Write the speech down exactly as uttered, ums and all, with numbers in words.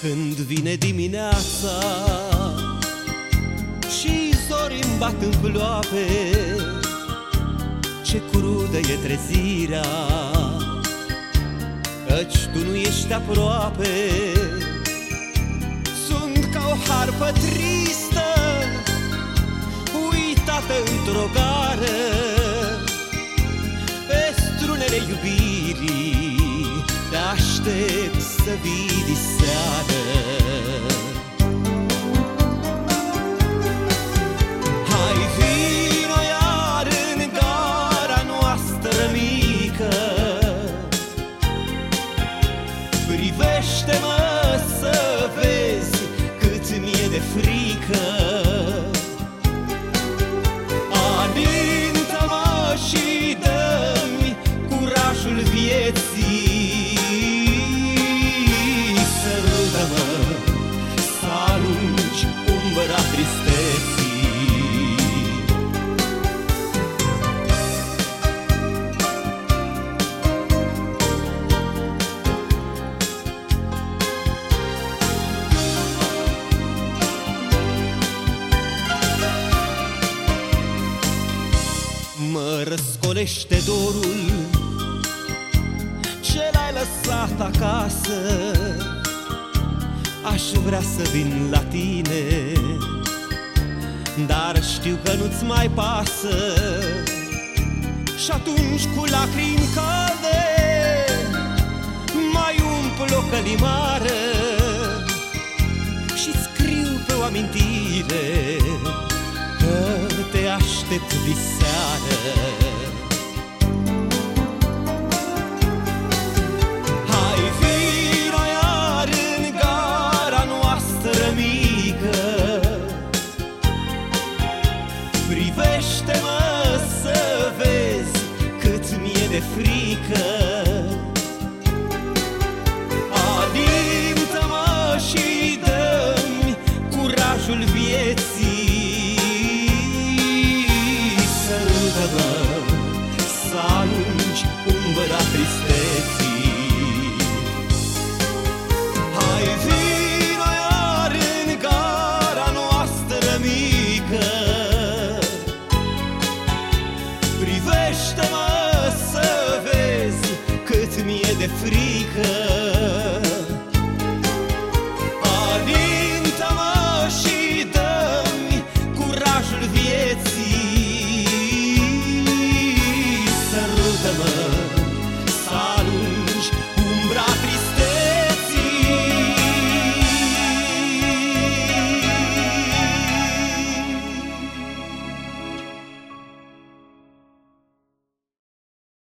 Când vine dimineața și zorii îmi bat în ploape, ce crudă e trezirea, căci tu nu ești aproape. Sunt ca o harpă tristă, uitată într-o gară, pe strunele iubirii te aștept să vii diseară. Hai vino iar în gara noastră mică, privește-mă să vezi cât mi-e de frică. Alintă-mă și dă-mi curajul vieții, sărută-mă să arunci umbra tristeții. Mă răscolește dorul ce l-ai lăsat acasă. Aș vrea să vin la tine, dar știu că nu-ți mai pasă. Și atunci cu lacrimi calde mai umplu o călimară și scriu pe o amintire că te aștept diseară.